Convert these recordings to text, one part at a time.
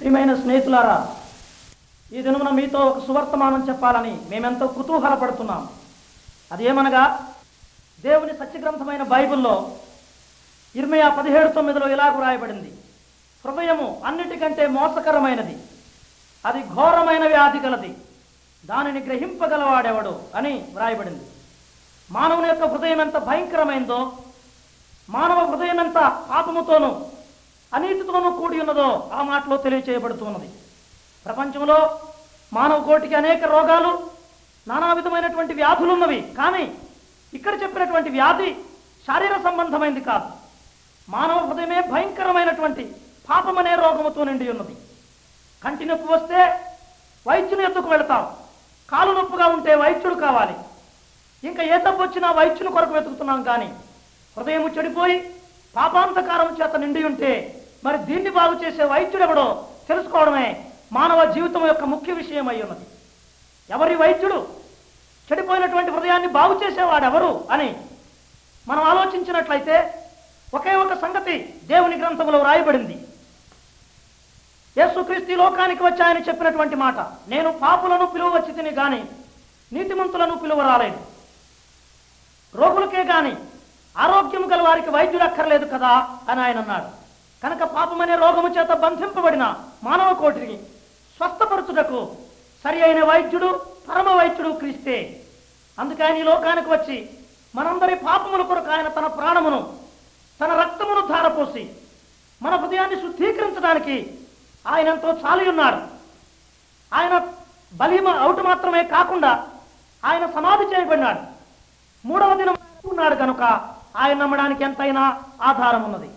ప్రియమైన స్నేహితులారా, ఈ దినమున మీతో ఒక సువర్తమానం చెప్పాలని మేమెంతో కుతూహలపడుతున్నాం. అదేమనగా, దేవుని సత్యగ్రంథమైన బైబిల్లో ఇర్మీయా 17:9 ఇలాగ రాయబడింది: హృదయము అన్నిటికంటే మోసకరమైనది, అది ఘోరమైన వ్యాధి కలది, దానిని గ్రహింపగలవాడెవడు అని వ్రాయబడింది. మానవుని యొక్క హృదయం ఎంత భయంకరమైందో, మానవ హృదయం ఎంత పాపముతోనూ అనీతితోనూ కూడి ఉన్నదో ఆ మాటలో తెలియచేయబడుతున్నది. ప్రపంచంలో మానవ కోటికి అనేక రోగాలు, నానా విధమైనటువంటి వ్యాధులు ఉన్నవి. కానీ ఇక్కడ చెప్పినటువంటి వ్యాధి శారీర సంబంధమైనది కాదు. మానవ హృదయమే భయంకరమైనటువంటి పాపమనే రోగముతో నిండి ఉన్నది. కంటి నొప్పి వస్తే వైద్యుని ఎద్దుకు వెళతాం, కాలు నొప్పిగా ఉంటే వైద్యుడు కావాలి, ఇంకా ఏ తప్పు వచ్చినా వైద్యుని కొరకు వెతుకుతున్నాం. కానీ హృదయం చెడిపోయి పాపాంతకారం చేత నిండి ఉంటే మరి దీన్ని బాగు చేసే వైద్యుడు ఎవడో తెలుసుకోవడమే మానవ జీవితం యొక్క ముఖ్య విషయం అయి ఉన్నది. ఎవరి వైద్యుడు, చెడిపోయినటువంటి హృదయాన్ని బాగు చేసేవాడెవరు అని మనం ఆలోచించినట్లయితే ఒకే ఒక సంగతి దేవుని గ్రంథంలో రాయబడింది. యేసుక్రీస్తు లోకానికి వచ్చాయని చెప్పినటువంటి మాట: నేను పాపులను పిలువవచ్చి తిని గాని నీతిమంతులను పిలువరాలేదు. రోగులకే గాని ఆరోగ్యం గల వారికి వైద్యుడు అక్కర్లేదు కదా అని ఆయన అన్నాడు. కనుక పాపమనే రోగము చేత బంధింపబడిన మానవ కోటిని స్వస్థపరచుటకు సరి అయిన వైద్యుడు, పరమ వైద్యుడు క్రీస్తే. అందుకే ఆయన ఈ లోకానికి వచ్చి మనందరి పాపముల కొరకు ఆయన తన ప్రాణమును, తన రక్తమును ధారపోసి మన హృదయాన్ని శుద్ధీకరించడానికి ఆయన ఎంతో చాలి ఉన్నాడు. ఆయన బలి అవుట మాత్రమే కాకుండా ఆయన సమాధి చేయబడినాడు. 3వ దినం ఉన్నాడు కనుక ఆయన నమ్మడానికి ఎంతైనా ఆధారం ఉన్నది.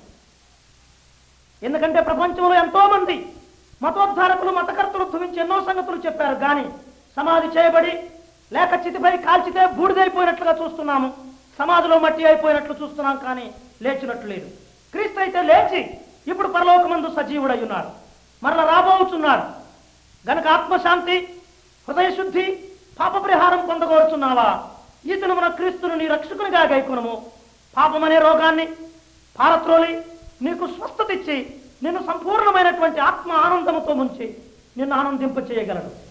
ఎందుకంటే ప్రపంచంలో ఎంతో మంది మతోద్ధారకులు, మతకర్తలు ధృవించి ఎన్నో సంగతులు చెప్పారు. కానీ సమాధి చేయబడి లేక చితిపై కాల్చితే బూడిదైపోయినట్లుగా చూస్తున్నాము, సమాధిలో మట్టి అయిపోయినట్లు చూస్తున్నాం, కానీ లేచినట్లు లేదు. క్రీస్తు అయితే లేచి ఇప్పుడు పరలోకమందు సజీవుడై ఉన్నాడు, మరలా రాబోతున్నాడు. గనుక ఆత్మశాంతి, హృదయశుద్ధి, పాప పరిహారం పొందగోరుచున్నావా? ఈ దినమున క్రీస్తును నీ రక్షకునిగా గైకొనుము. పాపమనే రోగాన్ని పారత్రోలి నీకు స్వస్థత ఇచ్చి నిన్ను సంపూర్ణమైనటువంటి ఆత్మ ఆనందముతో ముంచి నిన్ను ఆనందింప చేయగలడు.